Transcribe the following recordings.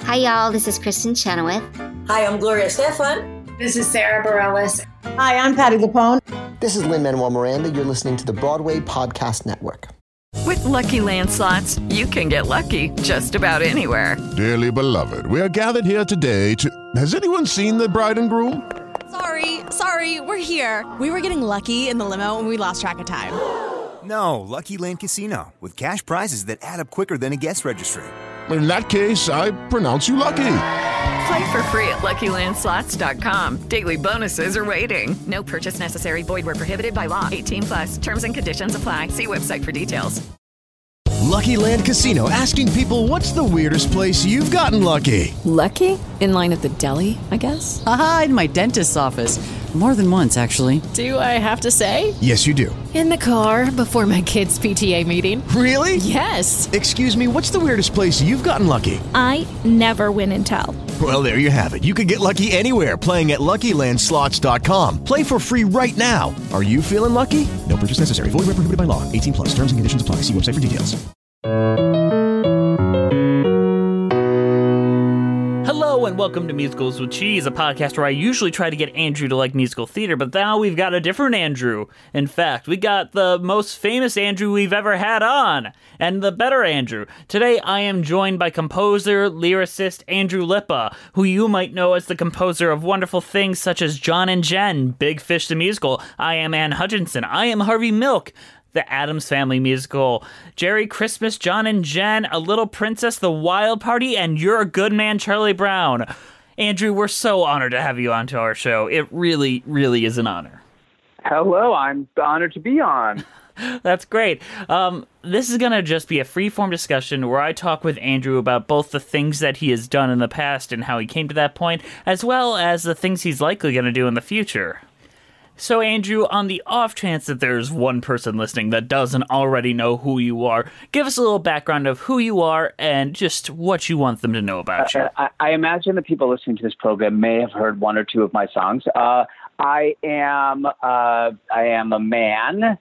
Hi, y'all. This is Kristen Chenoweth. Hi, I'm Gloria Estefan. This is Sarah Bareilles. Hi, I'm Patti LuPone. This is Lin-Manuel Miranda. You're listening to the Broadway Podcast Network. With Lucky Land Slots, you can get lucky just about anywhere. Dearly beloved, we are gathered here today to... Has anyone seen the bride and groom? Sorry, we're here. We were getting lucky in the limo and we lost track of time. No, Lucky Land Casino, with cash prizes that add up quicker than a guest registry. In that case, I pronounce you lucky. Play for free at LuckyLandSlots.com. Daily bonuses are waiting. No purchase necessary. Void where prohibited by law. 18+. Terms and conditions apply. See website for details. Lucky Land Casino, asking people, what's the weirdest place you've gotten lucky? Lucky? In line at the deli, I guess? Aha, in my dentist's office. More than once, actually. Do I have to say? Yes, you do. In the car before my kids' PTA meeting. Really? Yes. Excuse me, what's the weirdest place you've gotten lucky? I never win and tell. Well, there you have it. You can get lucky anywhere, playing at LuckyLandSlots.com. Play for free right now. Are you feeling lucky? No purchase necessary. Void where prohibited by law. 18+. Terms and conditions apply. See website for details. Hello and welcome to Musicals with Cheese, a podcast where I usually try to get Andrew to like musical theater, but now we've got a different Andrew. In fact, we got the most famous Andrew we've ever had on, and the better Andrew. Today I am joined by composer, lyricist Andrew Lippa, who you might know as the composer of wonderful things such as John and Jen, Big Fish the Musical, I Am Anne Hutchinson, I Am Harvey Milk, The Addams Family Musical, Jerry Christmas, John and Jen, A Little Princess, The Wild Party, and You're a Good Man, Charlie Brown. Andrew, we're so honored to have you onto our show. It really, really is an honor. Hello, I'm honored to be on. That's great. This is going to just be a free-form discussion where I talk with Andrew about both the things that he has done in the past and how he came to that point, as well as the things he's likely going to do in the future. So, Andrew, on the off chance that there's one person listening that doesn't already know who you are, give us a little background of who you are and just what you want them to know about you. I imagine that people listening to this program may have heard one or two of my songs. I am a man,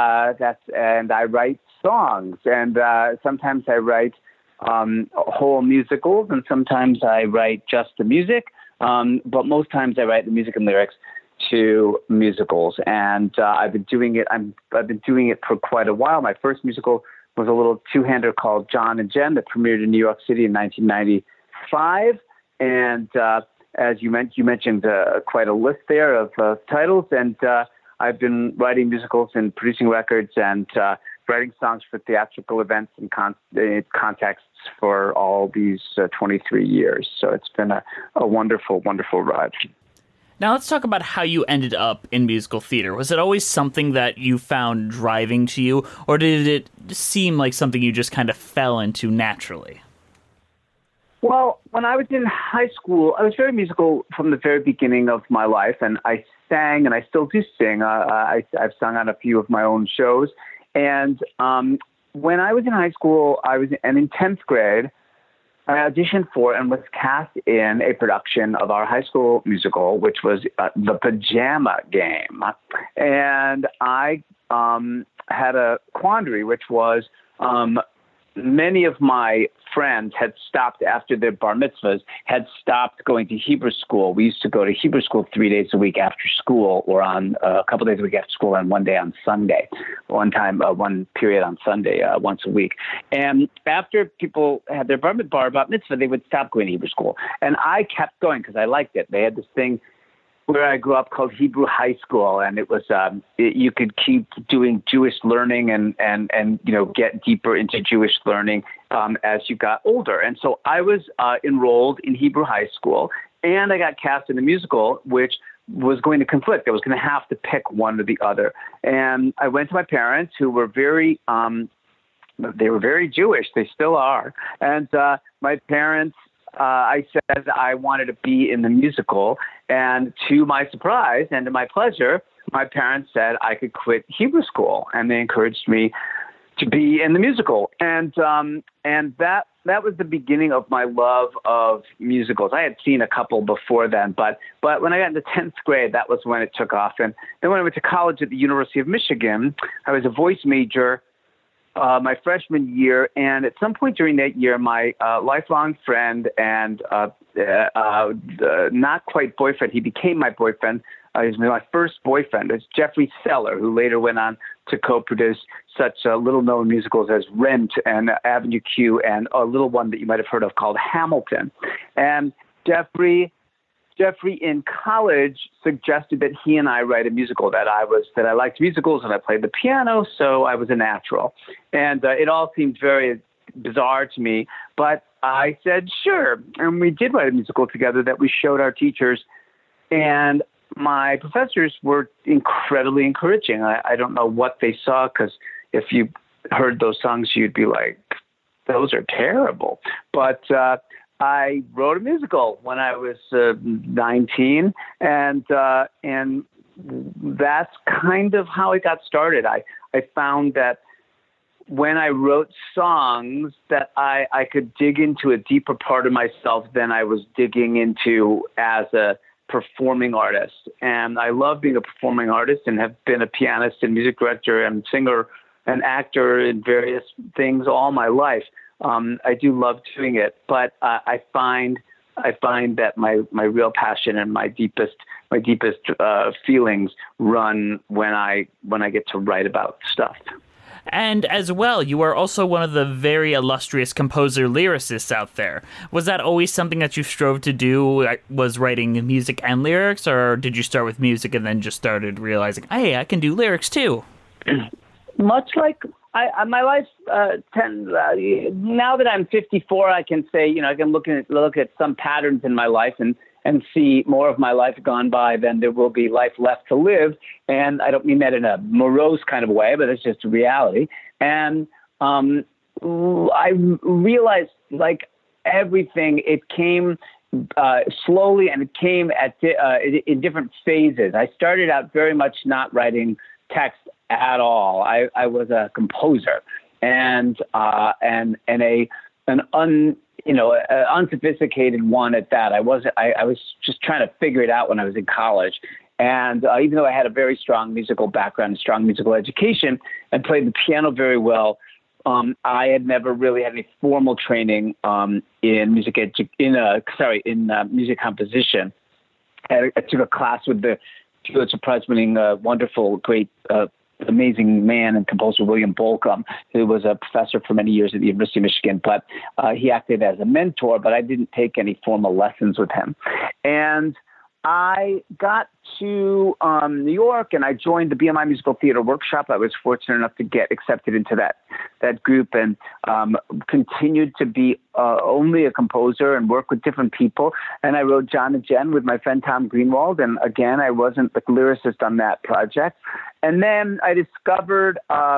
and I write songs, and sometimes I write whole musicals, and sometimes I write just the music, but most times I write the music and lyrics to musicals, and I've been doing it. I've been doing it for quite a while. My first musical was a little two-hander called John and Jen that premiered in New York City in 1995, and as you mentioned quite a list there of titles, and I've been writing musicals and producing records and writing songs for theatrical events and contexts for all these 23 years. So it's been a wonderful, wonderful ride. Now let's talk about how you ended up in musical theater. Was it always something that you found driving to you, or did it seem like something you just kind of fell into naturally? Well, when I was in high school, I was very musical from the very beginning of my life, and I sang, and I still do sing. I've sung on a few of my own shows. And when I was in high school, and in 10th grade, I auditioned for and was cast in a production of our high school musical, which was The Pajama Game. And I had a quandary, which was many of my friends had stopped after their bar mitzvahs, had stopped going to Hebrew school. We used to go to Hebrew school 3 days a week after school, or on a couple days a week after school, and one day on Sunday. One period on Sunday, once a week. And after people had their bar mitzvah, they would stop going to Hebrew school. And I kept going because I liked it. They had this thing where I grew up called Hebrew High School, and it was you could keep doing Jewish learning and get deeper into Jewish learning as you got older. And so I was enrolled in Hebrew High School, and I got cast in a musical, which was going to conflict. I was going to have to pick one or the other. And I went to my parents, who were very they were very Jewish. They still are. And my parents, I said I wanted to be in the musical, and to my surprise and to my pleasure, my parents said I could quit Hebrew school, and they encouraged me to be in the musical. And that was the beginning of my love of musicals. I had seen a couple before then, but when I got into 10th grade, that was when it took off. And then when I went to college at the University of Michigan, I was a voice major, my freshman year, and at some point during that year, my lifelong friend and not quite boyfriend, he became my boyfriend. He was my first boyfriend. It's Jeffrey Seller, who later went on to co-produce such little-known musicals as Rent and Avenue Q, and a little one that you might have heard of called Hamilton. And Jeffrey in college suggested that he and I write a musical, that I liked musicals and I played the piano, so I was a natural. And it all seemed very bizarre to me, but I said, sure. And we did write a musical together that we showed our teachers, and my professors were incredibly encouraging. I don't know what they saw, because if you heard those songs, you'd be like, those are terrible. But I wrote a musical when I was 19, and that's kind of how it got started. I found that when I wrote songs that I could dig into a deeper part of myself than I was digging into as a performing artist. And I love being a performing artist and have been a pianist and music director and singer and actor in various things all my life. I do love doing it, but I find that my real passion and my deepest feelings run when I get to write about stuff. And as well, you are also one of the very illustrious composer-lyricists out there. Was that always something that you strove to do, was writing music and lyrics, or did you start with music and then just started realizing, hey, I can do lyrics too? Much like my life, now that I'm 54, I can say, I can look at some patterns in my life and see more of my life gone by than there will be life left to live. And I don't mean that in a morose kind of way, but it's just a reality. And I realized, like everything, it came slowly, and it came in different phases. I started out very much not writing text at all. I was a composer, and an unsophisticated one at that. I was just trying to figure it out when I was in college. And even though I had a very strong musical background, strong musical education, and played the piano very well, I had never really had any formal training in music composition. I took a class with the Pulitzer Prize-winning, wonderful, great, amazing man and composer William Bolcom, who was a professor for many years at the University of Michigan. But he acted as a mentor, but I didn't take any formal lessons with him. And I got to New York, and I joined the BMI Musical Theater Workshop. I was fortunate enough to get accepted into that group, and continued to be only a composer and work with different people. And I wrote John and Jen with my friend Tom Greenwald, and again, I wasn't the lyricist on that project. And then I discovered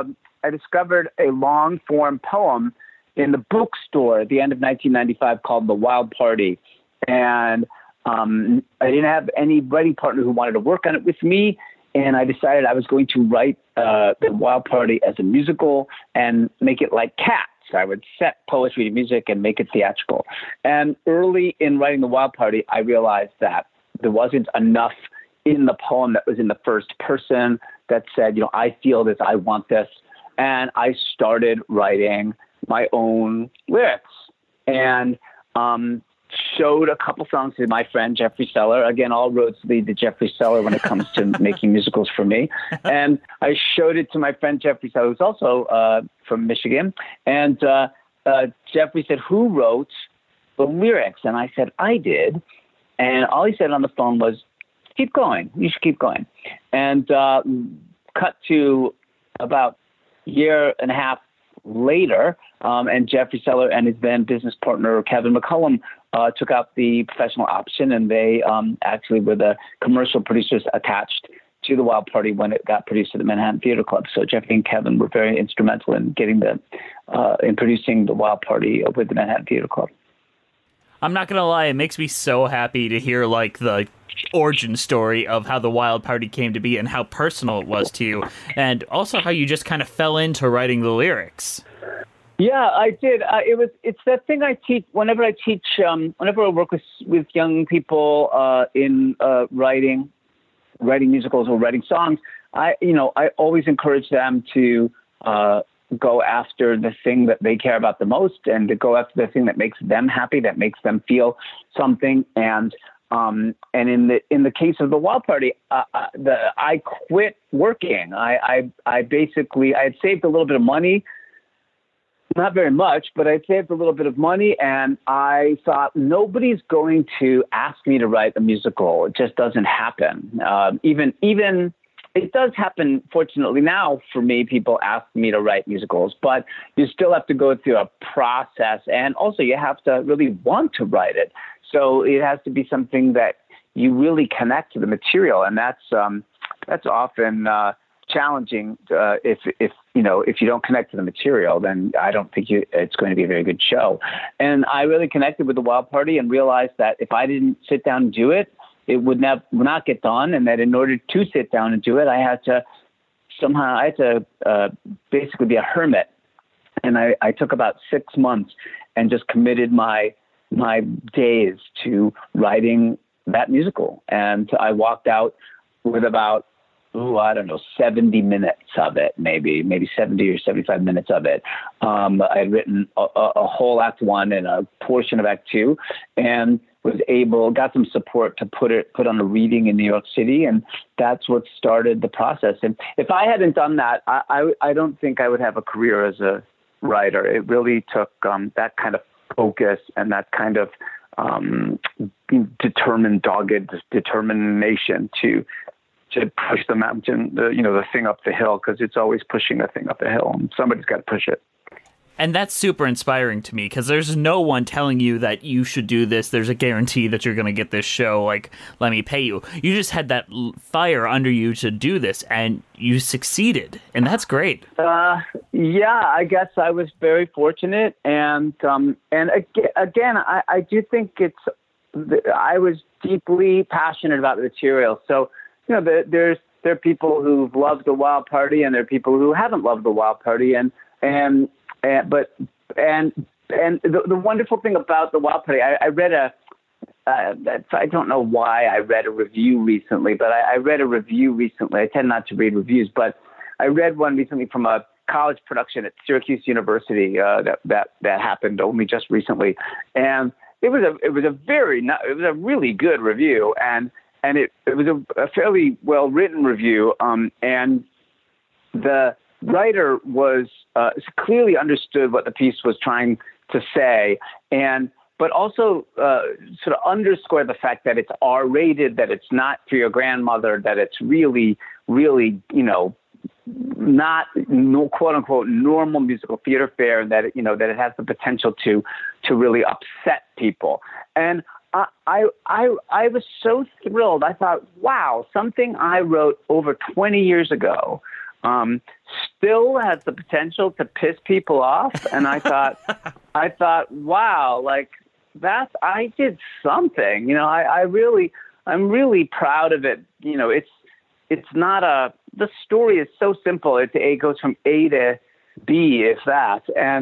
a long form poem in the bookstore at the end of 1995 called The Wild Party, and I didn't have any writing partner who wanted to work on it with me, and I decided I was going to write The Wild Party as a musical and make it like Cats. I would set poetry to music and make it theatrical. And early in writing The Wild Party, I realized that there wasn't enough in the poem that was in the first person that said, I feel this, I want this. And I started writing my own lyrics, and showed a couple songs to my friend Jeffrey Seller. Again, all roads lead to Jeffrey Seller when it comes to making musicals for me. And I showed it to my friend Jeffrey Seller, who's also from Michigan. And Jeffrey said, who wrote the lyrics? And I said, I did. And all he said on the phone was, keep going. You should keep going. And cut to about a year and a half later, and Jeffrey Seller and his then business partner, Kevin McCullum, took out the professional option, and they actually were the commercial producers attached to The Wild Party when it got produced at the Manhattan Theater Club. So Jeffrey and Kevin were very instrumental in getting in producing The Wild Party with the Manhattan Theater Club. I'm not going to lie, it makes me so happy to hear the origin story of how The Wild Party came to be and how personal it was to you, and also how you just kind of fell into writing the lyrics. Yeah, I did. It's that thing I teach whenever I work with young people in writing musicals or writing songs. I always encourage them to go after the thing that they care about the most, and to go after the thing that makes them happy, that makes them feel something. And in the case of the Wild Party, I quit working. I had saved a little bit of money, not very much, but I saved a little bit of money, and I thought nobody's going to ask me to write a musical. It just doesn't happen. Even it does happen, fortunately now for me, people ask me to write musicals, but you still have to go through a process, and also you have to really want to write it. So it has to be something that you really connect to the material, and that's often challenging. If you don't connect to the material, then I don't think it's going to be a very good show. And I really connected with the Wild Party and realized that if I didn't sit down and do it, it would not get done, and that in order to sit down and do it, I had to basically be a hermit. And I took about 6 months and just committed my days to writing that musical. And I walked out with about, 70 minutes of it, maybe 70 or 75 minutes of it. I had written a whole Act 1 and a portion of Act 2, and got some support to put on a reading in New York City, and that's what started the process. And if I hadn't done that, I don't think I would have a career as a writer. It really took that kind of focus and that kind of dogged determination to push the mountain, the thing up the hill, because it's always pushing the thing up the hill, and somebody's got to push it. And that's super inspiring to me, because there's no one telling you that you should do this. There's a guarantee that you're going to get this show, like, let me pay you. You just had that fire under you to do this, and you succeeded, and that's great. Yeah, I guess I was very fortunate, and again, I do think I was deeply passionate about the material. So, there are people who've loved the Wild Party, and there are people who haven't loved the Wild Party, and the wonderful thing about the Wild Party, I read I don't know why I read a review recently, but I read a review recently. I tend not to read reviews, but I read one recently from a college production at Syracuse University that happened only just recently, and it was a really good review, and it was a fairly well written review, and the writer was clearly understood what the piece was trying to say, but also sort of underscore the fact that it's R-rated, that it's not for your grandmother, that it's really, really, not quote unquote normal musical theater fare, and that it has the potential to really upset people. And I was so thrilled. I thought, wow, something I wrote over 20 years ago still has the potential to piss people off. And I thought, wow, like I did something. I'm really proud of it. It's not the story is so simple. It goes from A to B, if that.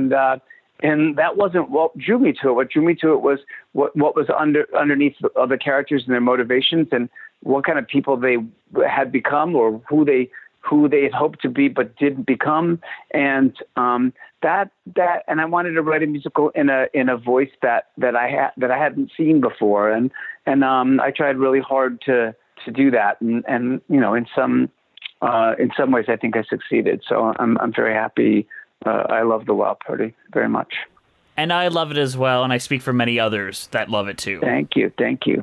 And that wasn't what drew me to it. What drew me to it was what was underneath of the characters and their motivations, and what kind of people they had become, or who they had hoped to be but didn't become. And that and I wanted to write a musical in a voice that I hadn't seen before, and I tried really hard to do that, and in some ways I think I succeeded. So I'm very happy. I love the Wild Party very much. And I love it as well, and I speak for many others that love it too. Thank you.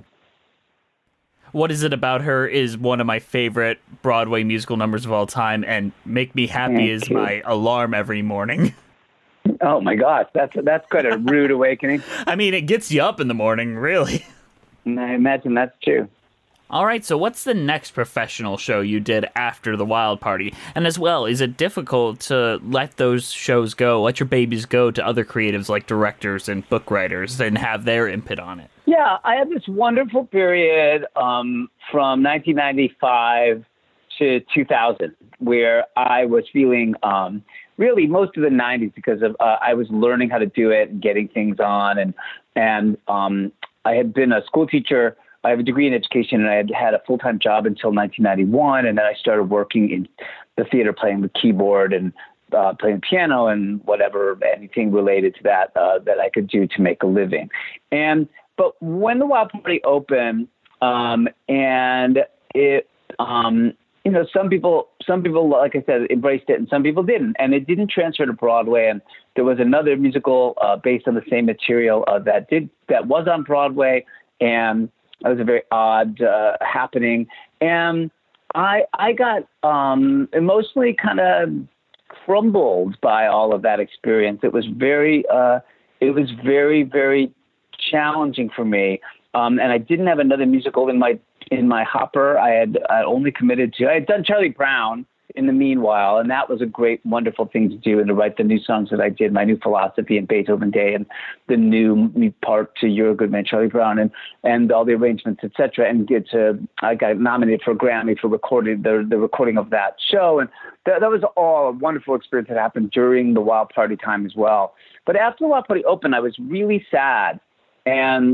What Is It About Her is one of my favorite Broadway musical numbers of all time, and Make Me Happy is my alarm every morning. Oh my gosh, that's quite a rude awakening. I mean, it gets you up in the morning, really. I imagine that's true. All right, so what's the next professional show you did after the Wild Party? And as well, is it difficult to let those shows go, let your babies go to other creatives like directors and book writers and have their input on it? Yeah, I had this wonderful period from 1995 to 2000 where I was feeling really most of the 90s because of I was learning how to do it and getting things on, and I had been a school teacher. I have a degree in education, and I had a full-time job until 1991, and then I started working in the theater, playing the keyboard and playing piano and whatever, anything related to that that I could do to make a living. But when the Wild Party opened, and it, some people, like I said, embraced it, and some people didn't, and it didn't transfer to Broadway. And there was another musical based on the same material that was on Broadway, and it was a very odd happening. And I got emotionally kind of crumbled by all of that experience. It was very, very challenging for me. And I didn't have another musical in my hopper. I had only committed to. I had done Charlie Brown in the meanwhile, and that was a great, wonderful thing to do, and to write the new songs that I did, My New Philosophy and Beethoven Day, and the new part to You're a Good Man, Charlie Brown, and all the arrangements, etc. And I got nominated for a Grammy for recording the recording of that show, and that was all a wonderful experience that happened during the Wild Party time as well. But after the Wild Party opened, I was really sad, and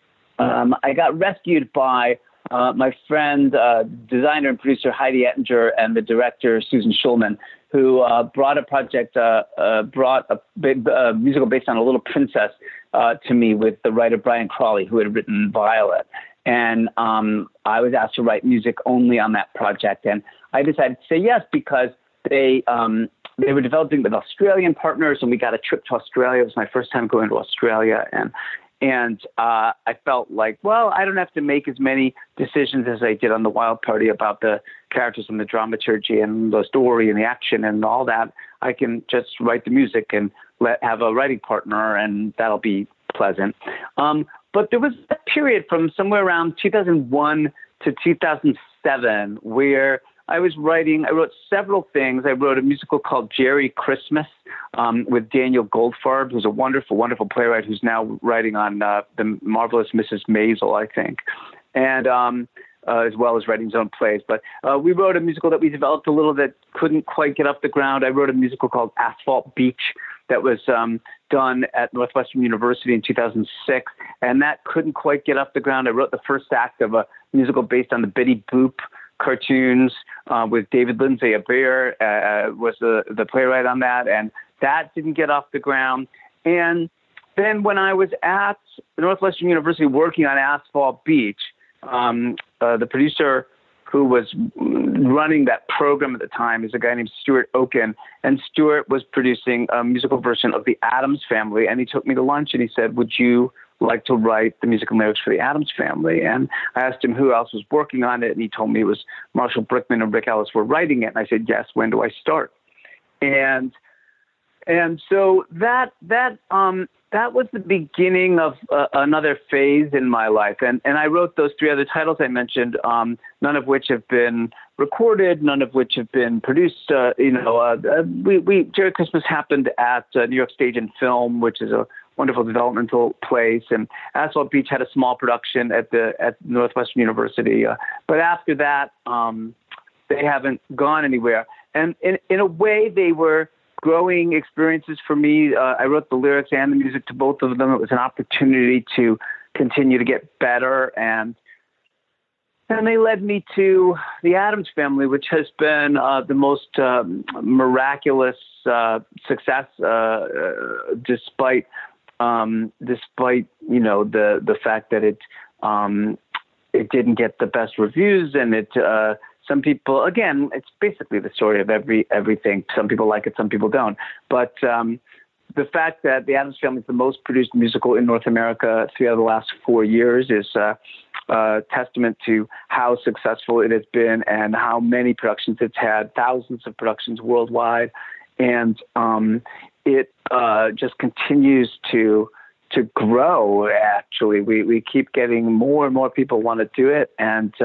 I got rescued by my friend, designer and producer Heidi Ettinger, and the director Susan Schulman, who brought a project, brought a musical based on A Little Princess to me with the writer Brian Crawley, who had written Violet. And I was asked to write music only on that project, and I decided to say yes because they were developing with Australian partners, and we got a trip to Australia. It was my first time going to Australia, and I felt like, well, I don't have to make as many decisions as I did on the Wild Party about the characters and the dramaturgy and the story and the action and all that. I can just write the music and have a writing partner, and that'll be pleasant. But there was a period from somewhere around 2001 to 2007 where I wrote several things. I wrote a musical called Jerry Christmas with Daniel Goldfarb, who's a wonderful, wonderful playwright who's now writing on The Marvelous Mrs. Maisel, I think, and as well as writing his own plays. But we wrote a musical that we developed a little that couldn't quite get off the ground. I wrote a musical called Asphalt Beach that was done at Northwestern University in 2006, and that couldn't quite get off the ground. I wrote the first act of a musical based on the Betty Boop cartoons with David Lindsay. Bear was the playwright on that, and that didn't get off the ground. And then when I was at Northwestern University working on Asphalt Beach, the producer who was running that program at the time is a guy named Stuart Oken, and Stuart was producing a musical version of The Addams Family, and he took me to lunch and he said, would you like to write the music and lyrics for The Addams Family? And I asked him who else was working on it, and he told me it was Marshall Brickman and Rick Ellis were writing it. And I said, yes, when do I start? And so that was the beginning of another phase in my life. And I wrote those three other titles I mentioned, none of which have been recorded, none of which have been produced. Jerry Christmas happened at New York Stage and Film, which is a wonderful developmental place, and Asphalt Beach had a small production at Northwestern University. But after that, they haven't gone anywhere. And in a way, they were growing experiences for me. I wrote the lyrics and the music to both of them. It was an opportunity to continue to get better, and they led me to The Addams Family, which has been the most miraculous success, despite the fact that it didn't get the best reviews, and some people, again, it's basically the story of everything. Some people like it, some people don't. But the fact that The Addams Family is the most produced musical in North America 3 out of the last 4 years is a testament to how successful it has been and how many productions it's had, thousands of productions worldwide. And it just continues to grow, actually. We keep getting more and more people want to do it. And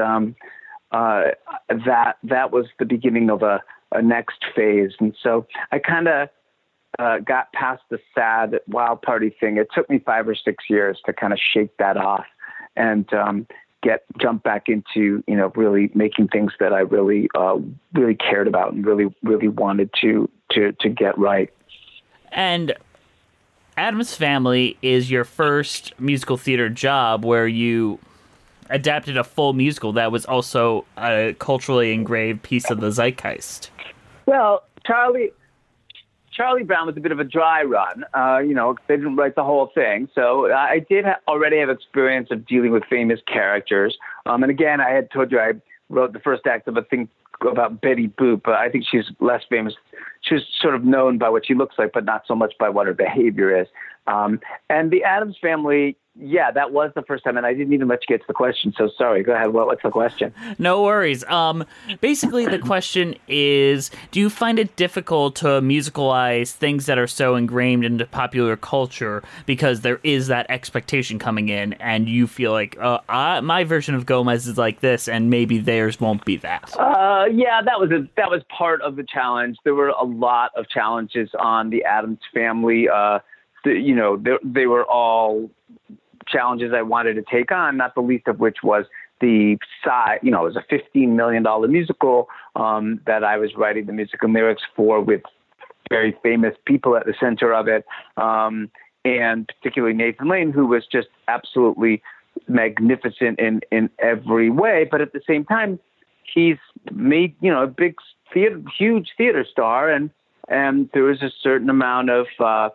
that was the beginning of a next phase. And so I kind of got past the sad Wild Party thing. It took me 5 or 6 years to kind of shake that off and jump back into, really making things that I really cared about and really wanted to get right. And Addams Family is your first musical theater job where you adapted a full musical that was also a culturally engraved piece of the zeitgeist. Well, Charlie Charlie Brown was a bit of a dry run. They didn't write the whole thing. So I did already have experience of dealing with famous characters. And again, I had told you I wrote the first act of a thing about Betty Boop. I think she's less famous. She's sort of known by what she looks like, but not so much by what her behavior is. And the Addams Family, yeah, that was the first time, and I didn't even let you get to the question, so sorry. Go ahead. What's the question? No worries. Basically, the question is, do you find it difficult to musicalize things that are so ingrained into popular culture because there is that expectation coming in, and you feel like, my version of Gomez is like this, and maybe theirs won't be that? Yeah, that was part of the challenge. There were a lot of challenges on the Addams Family. They were all challenges I wanted to take on, not the least of which was the size. It was a $15 million musical that I was writing the music and lyrics for, with very famous people at the center of it, and particularly Nathan Lane, who was just absolutely magnificent in every way. But at the same time, he's made a big huge theater star, and there was a certain amount of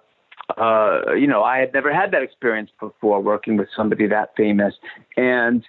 I had never had that experience before working with somebody that famous. And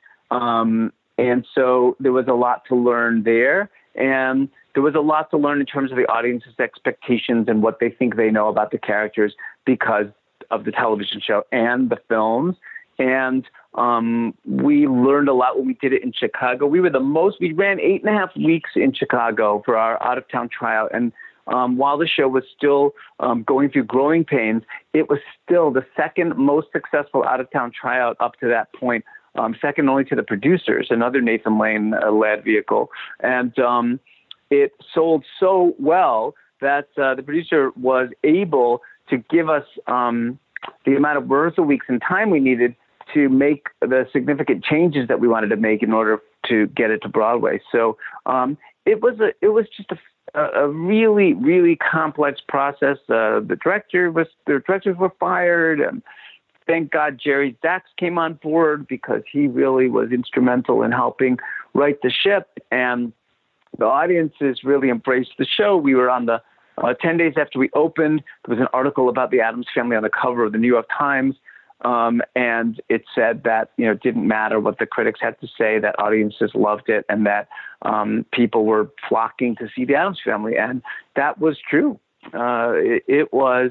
so there was a lot to learn there. And there was a lot to learn in terms of the audience's expectations and what they think they know about the characters because of the television show and the films. And we learned a lot when we did it in Chicago. We ran 8.5 weeks in Chicago for our out-of-town tryout. And while the show was still going through growing pains, it was still the second most successful out-of-town tryout up to that point, second only to The Producers, another Nathan Lane-led vehicle. And it sold so well that the producer was able to give us the amount of rehearsal weeks and time we needed to make the significant changes that we wanted to make in order to get it to Broadway. So it was just a really, really complex process. The directors were fired, and thank God Jerry Zaks came on board because he really was instrumental in helping right the ship, and the audiences really embraced the show. We were on the 10 days after we opened, there was an article about the Addams Family on the cover of the New York Times, and it said that it didn't matter what the critics had to say, that audiences loved it, and that people were flocking to see the Addams Family, and that was true. It was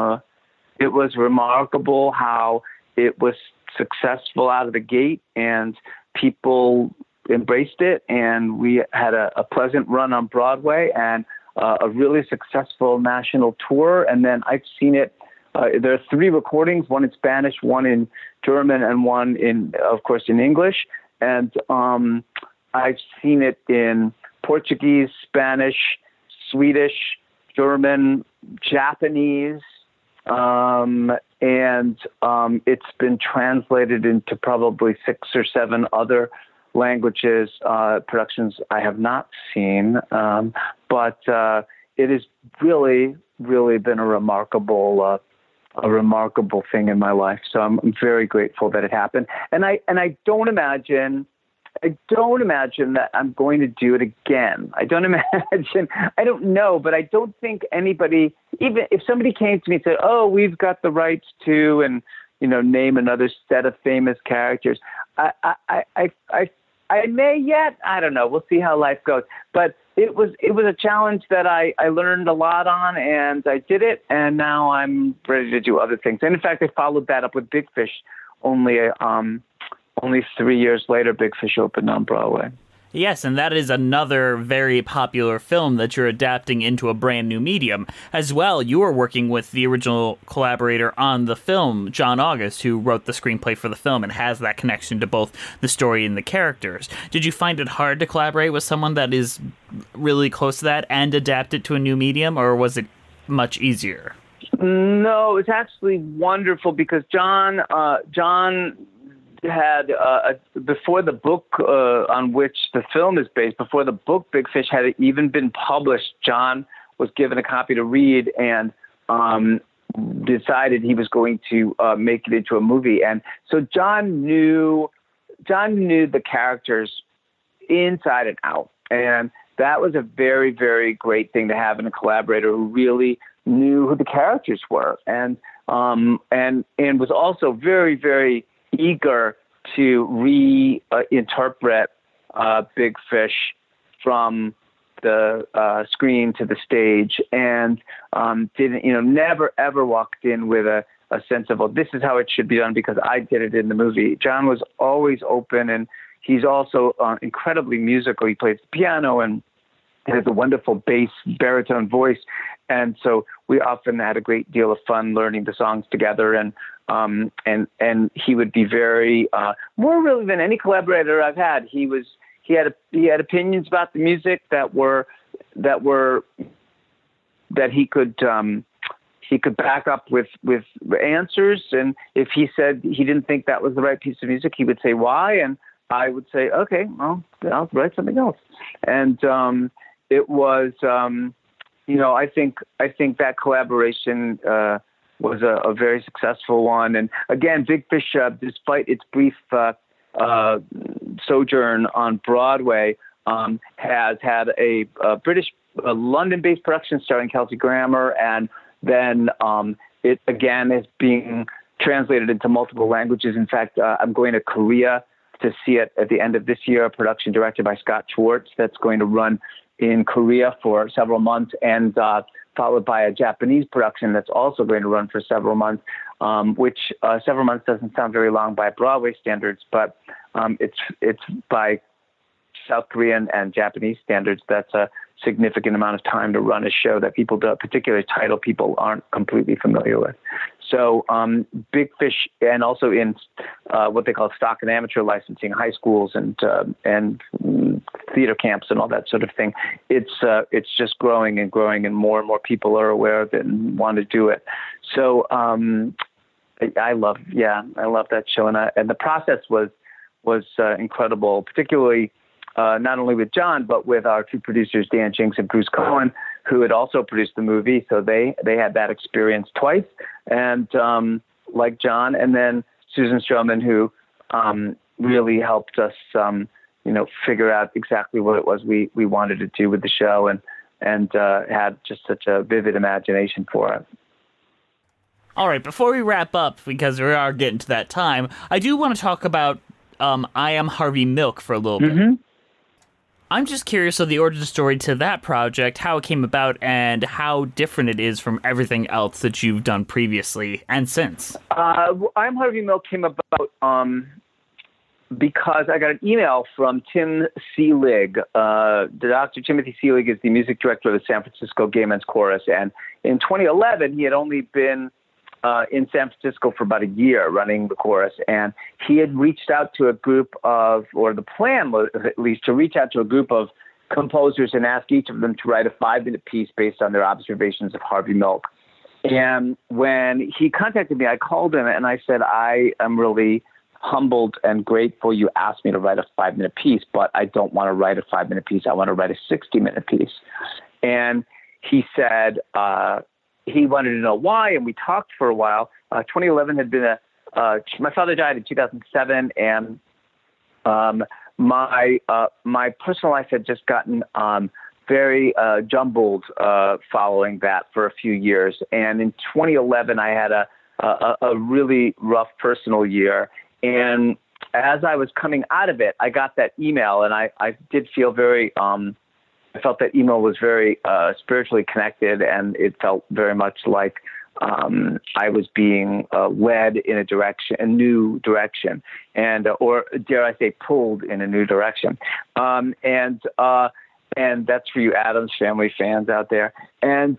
remarkable how it was successful out of the gate, and people embraced it, and we had a pleasant run on Broadway and a really successful national tour. And then I've seen it. There are 3 recordings, one in Spanish, one in German, and one of course, in English. And I've seen it in Portuguese, Spanish, Swedish, German, Japanese, and it's been translated into probably 6 or 7 other languages, productions I have not seen. But it has really, really been a remarkable thing in my life. So I'm very grateful that it happened. And I don't imagine that I'm going to do it again. I don't know, but I don't think anybody, even if somebody came to me and said, "Oh, we've got the rights to," and name another set of famous characters, I may yet. I don't know. We'll see how life goes. But it was a challenge that I learned a lot on, and I did it, and now I'm ready to do other things. And in fact, I followed that up with Big Fish. Only 3 years later, Big Fish opened on Broadway. Yes, and that is another very popular film that you're adapting into a brand new medium. As well, you are working with the original collaborator on the film, John August, who wrote the screenplay for the film and has that connection to both the story and the characters. Did you find it hard to collaborate with someone that is really close to that and adapt it to a new medium, or was it much easier? No, it's actually wonderful because John had before the book on which the film is based, before the book Big Fish had even been published, John was given a copy to read and decided he was going to make it into a movie. And so John knew the characters inside and out, and that was a very, very great thing to have in a collaborator who really knew who the characters were, and was also very, very eager to reinterpret Big Fish from the screen to the stage, and never ever walked in with a sense of, well, this is how it should be done because I did it in the movie. John was always open, and he's also incredibly musical. He plays the piano and has a wonderful bass baritone voice, and so we often had a great deal of fun learning the songs together. And he would be very more really than any collaborator I've had. He had opinions about the music that he could back up with answers. And if he said he didn't think that was the right piece of music, he would say why, and I would say, okay, well, I'll write something else. And it was, I think that collaboration was a very successful one. And again, Big Fish, despite its brief sojourn on Broadway, has had a London-based production starring Kelsey Grammer, and then it again is being translated into multiple languages. In fact, I'm going to Korea to see it at the end of this year, a production directed by Scott Schwartz that's going to run in Korea for several months, and followed by a Japanese production that's also going to run for several months, which several months doesn't sound very long by Broadway standards, but it's by South Korean and Japanese standards. That's a significant amount of time to run a show that people, particularly title people, aren't completely familiar with. So Big Fish, and also in what they call stock and amateur licensing, high schools and theater camps and all that sort of thing. It's just growing and growing, and more people are aware of it and want to do it. So I love that show, and the process was incredible, particularly not only with John, but with our two producers, Dan Jinks and Bruce Cohen, who had also produced the movie. So they had that experience twice. And like John, and then Susan Stroman, who really helped us, figure out exactly what it was we wanted to do with the show, and had just such a vivid imagination for it. All right, before we wrap up, because we are getting to that time, I do want to talk about I Am Harvey Milk for a little bit. Mm-hmm. I'm just curious of the origin story to that project, how it came about, and how different it is from everything else that you've done previously and since. I Am Harvey Milk came about because I got an email from Tim Seelig. Dr. Timothy Seelig is the music director of the San Francisco Gay Men's Chorus, and in 2011, he had only been in San Francisco for about a year running the chorus, and he had reached out to a group of, or the plan was at least to reach out to a group of composers and ask each of them to write a 5-minute piece based on their observations of Harvey Milk. And when he contacted me, I called him and I said, I am really humbled and grateful you asked me to write a 5-minute piece, but I don't want to write a 5-minute piece. I want to write a 60-minute piece. And he said, he wanted to know why, and we talked for a while. 2011 had been my father died in 2007, and my personal life had just gotten very jumbled following that for a few years. And in 2011, I had a really rough personal year. And as I was coming out of it, I got that email, and I did feel very I felt that email was very spiritually connected, and it felt very much like I was being led in a new direction, and or dare I say, pulled in a new direction. And that's for you Addams Family fans out there. And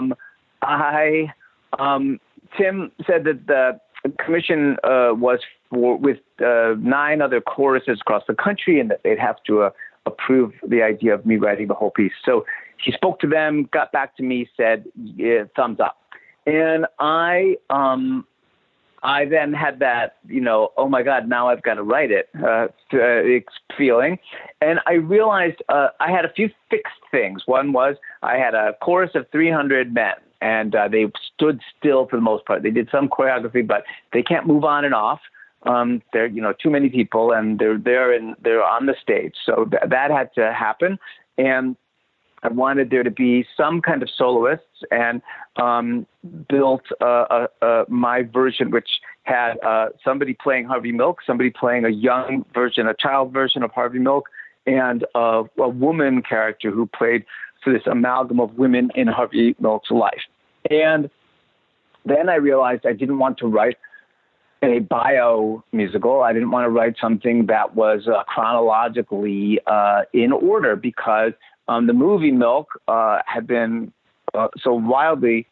Tim said that the commission was with 9 other choruses across the country, and that they'd have to approve the idea of me writing the whole piece. So he spoke to them, got back to me, said, yeah, thumbs up. And I then had that, oh my God, now I've got to write it feeling. And I realized I had a few fixed things. One was I had a chorus of 300 men, and they stood still for the most part. They did some choreography, but they can't move on and off. They're, too many people, and they're on the stage. So that had to happen. And I wanted there to be some kind of soloists, and built my version, which had somebody playing Harvey Milk, somebody playing a young version, a child version of Harvey Milk, and a woman character who played for this amalgam of women in Harvey Milk's life. And then I realized I didn't want to write a bio musical. I didn't want to write something that was chronologically in order, because the movie Milk had been so wildly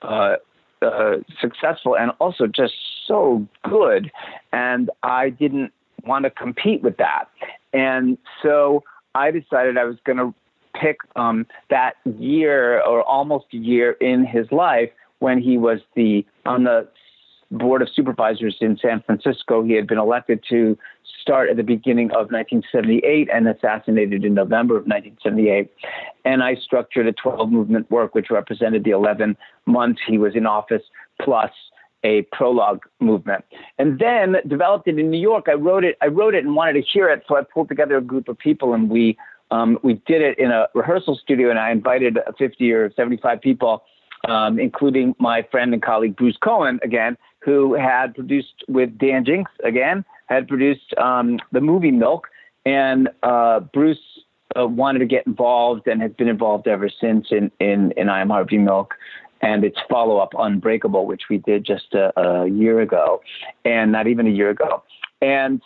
successful and also just so good, and I didn't want to compete with that. And so I decided I was going to pick that year, or almost a year in his life, when he was on the Board of Supervisors in San Francisco. He had been elected to start at the beginning of 1978 and assassinated in November of 1978. And I structured a 12-movement work, which represented the 11 months he was in office, plus a prologue movement. And then developed it in New York. I wrote it and wanted to hear it, so I pulled together a group of people, and we did it in a rehearsal studio, and I invited 50 or 75 people, including my friend and colleague Bruce Cohen, again, who had produced with Dan Jinks, had produced the movie Milk. And Bruce wanted to get involved and has been involved ever since in I Am Harvey Milk and its follow-up Unbreakable, which we did just a year ago, and not even a year ago. And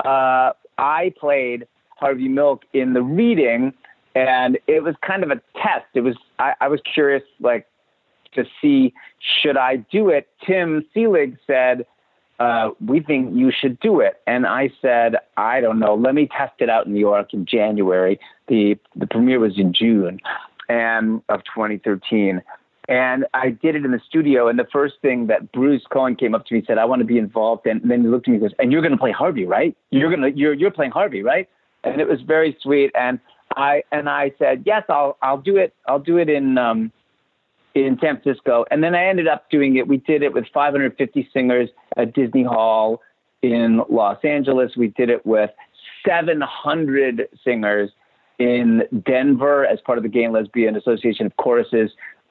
I played Harvey Milk in the reading, and it was kind of a test. I was curious, to see, should I do it? Tim Seelig said, we think you should do it. And I said, I don't know. Let me test it out in New York in January. The premiere was in June of 2013. And I did it in the studio. And the first thing that Bruce Cohen came up to me and said, I want to be involved. And then he looked at me and goes, and you're going to play Harvey, right? You're playing Harvey, right? And it was very sweet. And I said, yes, I'll do it. I'll do it in San Francisco. And then I ended up doing it. We did it with 550 singers at Disney Hall in Los Angeles. We did it with 700 singers in Denver as part of the Gay and Lesbian Association of Choruses,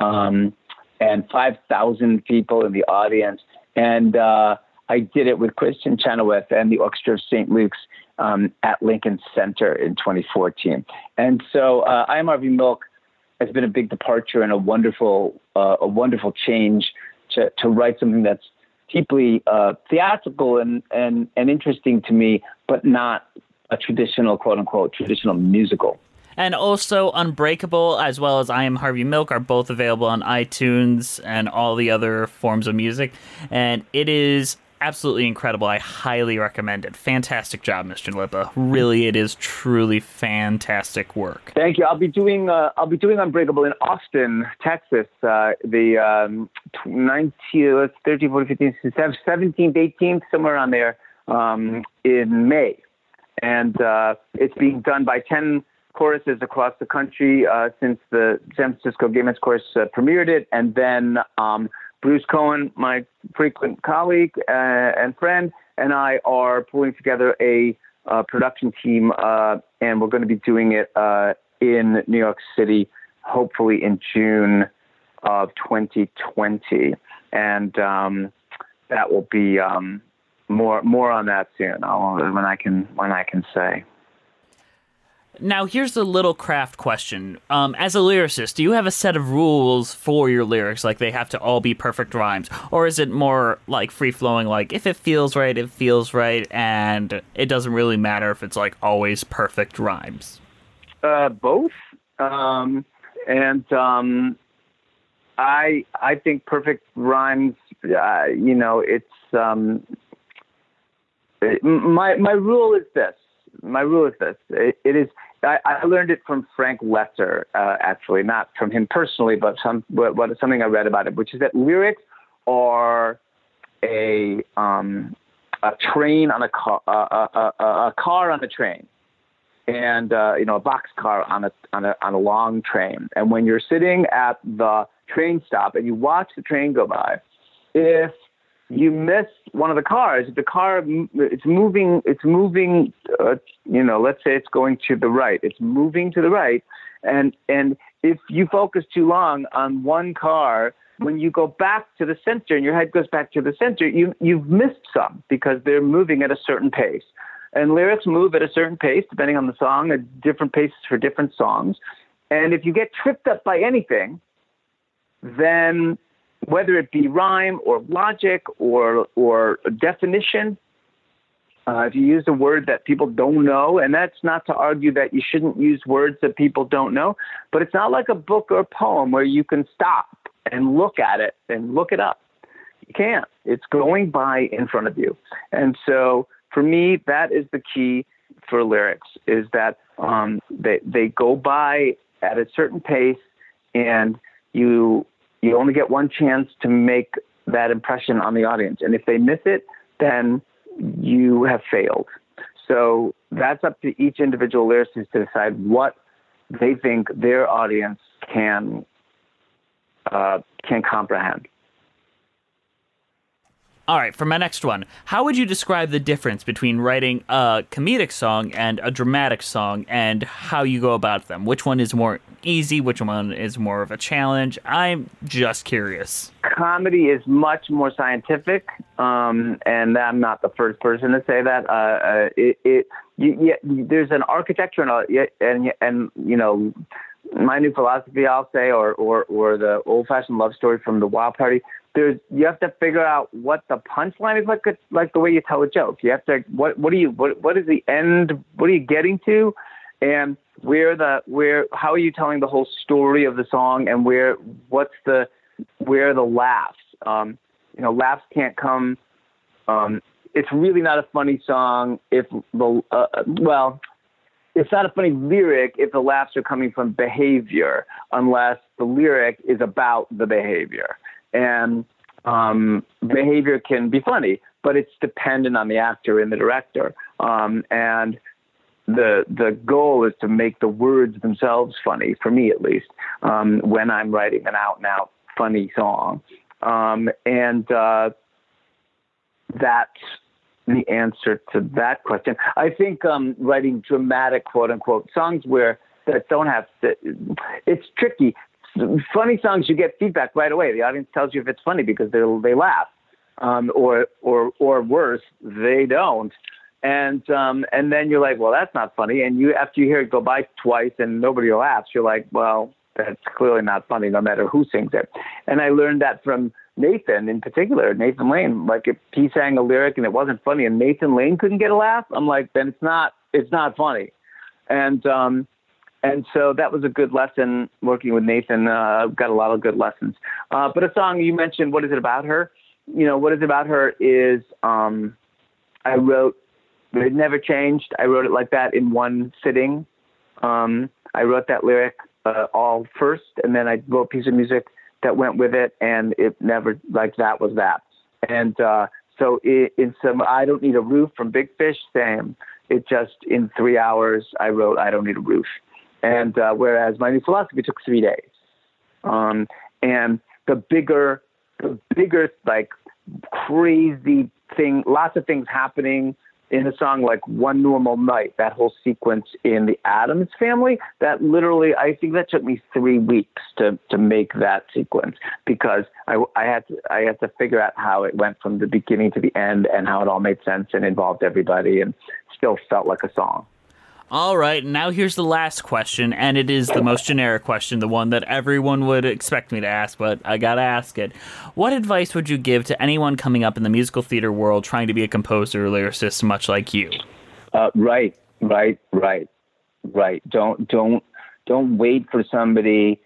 and 5,000 people in the audience. And I did it with Christian Chenoweth and the Orchestra of St. Luke's at Lincoln Center in 2014. And so I Am Harvey Milk has been a big departure and a wonderful change to write something that's deeply theatrical and interesting to me, but not a traditional, quote unquote, traditional musical. And also Unbreakable, as well as I Am Harvey Milk, are both available on iTunes and all the other forms of music. And it is absolutely incredible. I highly recommend it. Fantastic job, Mr. Lipa. Really, it is truly fantastic work. Thank you. I'll be doing Unbreakable in Austin, Texas, the 19th, 13th, 14th, 15th, 17th, 18th, somewhere around there, in May. And it's being done by 10 choruses across the country since the San Francisco Gay Men's Chorus premiered it. And then Bruce Cohen, my frequent colleague and friend, and I are pulling together a production team, and we're going to be doing it in New York City, hopefully in June of 2020. And that will be more on that soon when I can say. Now, here's a little craft question. As a lyricist, do you have a set of rules for your lyrics, like they have to all be perfect rhymes? Or is it more like free-flowing, like if it feels right, it feels right, and it doesn't really matter if it's like always perfect rhymes? Both. I think perfect rhymes, it's... My rule is this. It is. I learned it from Frank Lesser, actually, not from him personally, but something I read about it, which is that lyrics are a train on a car on a train, and a boxcar on a long train. And when you're sitting at the train stop and you watch the train go by, if you miss one of the cars, the car, it's moving, let's say it's going to the right. It's moving to the right. And if you focus too long on one car, when you go back to the center and your head goes back to the center, you've missed some because they're moving at a certain pace. And lyrics move at a certain pace depending on the song, at different paces for different songs. And if you get tripped up by anything, then whether it be rhyme or logic or definition, if you use a word that people don't know, and that's not to argue that you shouldn't use words that people don't know, but it's not like a book or a poem where you can stop and look at it and look it up. You can't. It's going by in front of you. And so for me, that is the key for lyrics, is that they go by at a certain pace, and you only get one chance to make that impression on the audience. And if they miss it, then you have failed. So that's up to each individual lyricist to decide what they think their audience can comprehend. All right, for my next one, how would you describe the difference between writing a comedic song and a dramatic song, and how you go about them? Which one is more easy? Which one is more of a challenge? I'm just curious. Comedy is much more scientific, and I'm not the first person to say that. There's an architecture and you know, my new philosophy, I'll say, or the old-fashioned love story from the Wild Party. You have to figure out what the punchline is, like the way you tell a joke. You have to what is the end? What are you getting to? And how are you telling the whole story of the song? And where are the laughs? Laughs can't come. It's really not a funny song if it's not a funny lyric if the laughs are coming from behavior, unless the lyric is about the behavior. And behavior can be funny, but it's dependent on the actor and the director. And the goal is to make the words themselves funny, for me at least, when I'm writing an out-and-out funny song. And that's the answer to that question. I think writing dramatic, quote-unquote, songs that don't have to, it's tricky. Funny songs, you get feedback right away. The audience tells you if it's funny because they laugh, or worse, they don't. And then you're like, well, that's not funny. And after you hear it go by twice and nobody laughs, you're like, well, that's clearly not funny, no matter who sings it. And I learned that from Nathan in particular, Nathan Lane. Like, if he sang a lyric and it wasn't funny and Nathan Lane couldn't get a laugh, I'm like, then it's not funny. And so that was a good lesson working with Nathan. Got a lot of good lessons. But a song you mentioned, What Is It About Her? What Is It About Her is, I wrote, it never changed. I wrote it like that in one sitting. I wrote that lyric all first, and then I wrote a piece of music that went with it, and it never, like, that was that. And so in some I Don't Need a Roof from Big Fish, same. It just, in 3 hours, I wrote I Don't Need a Roof. And whereas My New Philosophy took 3 days. And the bigger, like, crazy thing, lots of things happening in a song like One Normal Night, that whole sequence in the Addams Family, that literally, I think that took me 3 weeks to make that sequence, because I had to figure out how it went from the beginning to the end and how it all made sense and involved everybody and still felt like a song. All right, now here's the last question, and it is the most generic question, the one that everyone would expect me to ask, but I gotta ask it. What advice would you give to anyone coming up in the musical theater world trying to be a composer or lyricist much like you? Right. Don't wait for somebody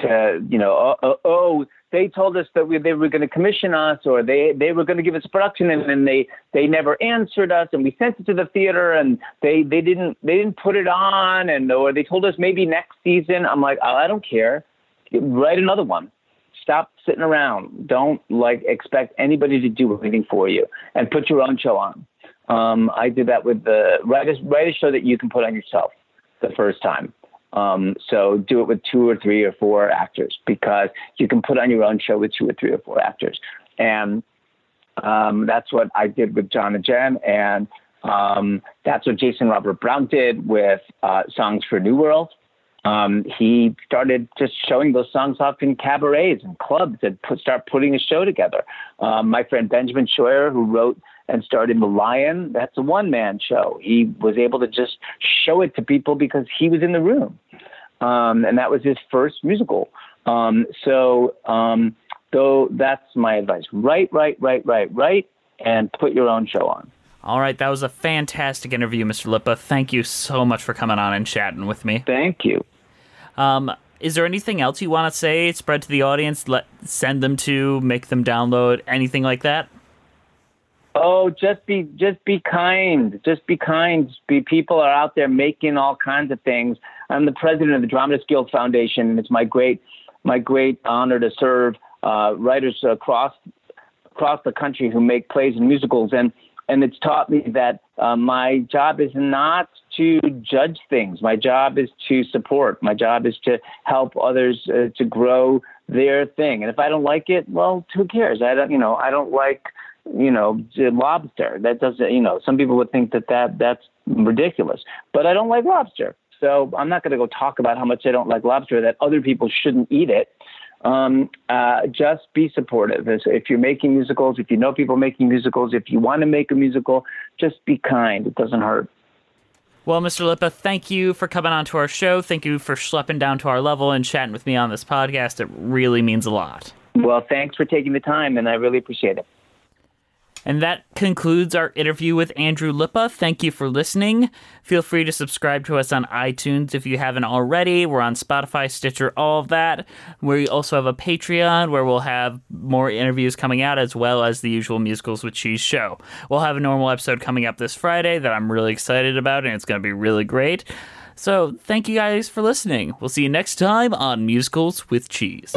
to, they told us that they were going to commission us, or they were going to give us production, and then they never answered us, and we sent it to the theater, and they didn't put it on, or they told us maybe next season. I'm like, I don't care. Write another one. Stop sitting around. Don't expect anybody to do anything for you, and put your own show on. I did that with write a show that you can put on yourself the first time. So do it with 2 or 3 or 4 actors, because you can put on your own show with 2 or 3 or 4 actors. And that's what I did with John and Jen. And that's what Jason Robert Brown did with Songs for New World. he started just showing those songs off in cabarets and clubs and start putting a show together. My friend Benjamin Scheuer, who wrote and starred in The Lion, that's a one-man show. He was able to just show it to people because he was in the room. And that was his first musical. So that's my advice. Write, and put your own show on. All right, that was a fantastic interview, Mr. Lippa. Thank you so much for coming on and chatting with me. Thank you. Is there anything else you want to say, spread to the audience, send them to, make them download, anything like that? Oh, just be kind. Just be kind. People are out there making all kinds of things. I'm the president of the Dramatists Guild Foundation, and it's my great honor to serve writers across the country who make plays and musicals. And it's taught me that my job is not to judge things. My job is to support. My job is to help others to grow their thing. And if I don't like it, well, who cares? I don't like, lobster. That doesn't, some people would think that's ridiculous. But I don't like lobster. So I'm not going to go talk about how much I don't like lobster, that other people shouldn't eat it. Just be supportive. If you're making musicals, if you know people making musicals, if you want to make a musical, just be kind. It doesn't hurt. Well, Mr. Lippa, thank you for coming on to our show. Thank you for schlepping down to our level and chatting with me on this podcast. It really means a lot. Well, thanks for taking the time, and I really appreciate it. And that concludes our interview with Andrew Lippa. Thank you for listening. Feel free to subscribe to us on iTunes if you haven't already. We're on Spotify, Stitcher, all of that. We also have a Patreon where we'll have more interviews coming out, as well as the usual Musicals with Cheese show. We'll have a normal episode coming up this Friday that I'm really excited about, and it's going to be really great. So thank you guys for listening. We'll see you next time on Musicals with Cheese.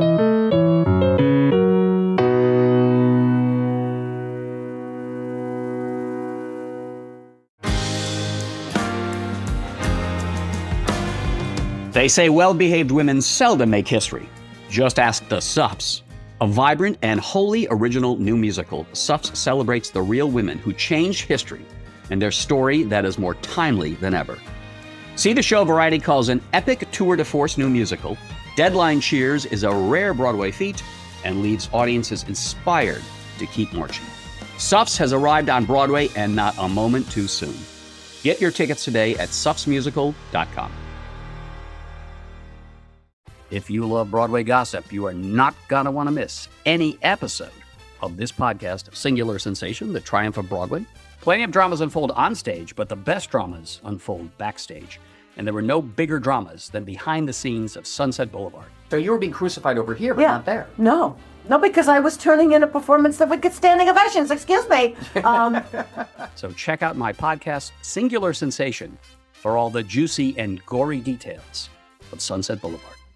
They say well-behaved women seldom make history. Just ask the Suffs. A vibrant and wholly original new musical, Suffs celebrates the real women who changed history and their story that is more timely than ever. See the show Variety calls an epic tour de force new musical. Deadline cheers is a rare Broadway feat and leaves audiences inspired to keep marching. Suffs has arrived on Broadway and not a moment too soon. Get your tickets today at suffsmusical.com. If you love Broadway gossip, you are not going to want to miss any episode of this podcast, Singular Sensation, The Triumph of Broadway. Plenty of dramas unfold on stage, but the best dramas unfold backstage. And there were no bigger dramas than behind the scenes of Sunset Boulevard. So you were being crucified over here, but not there. No, because I was turning in a performance that would get standing ovations. Excuse me. So check out my podcast, Singular Sensation, for all the juicy and gory details of Sunset Boulevard.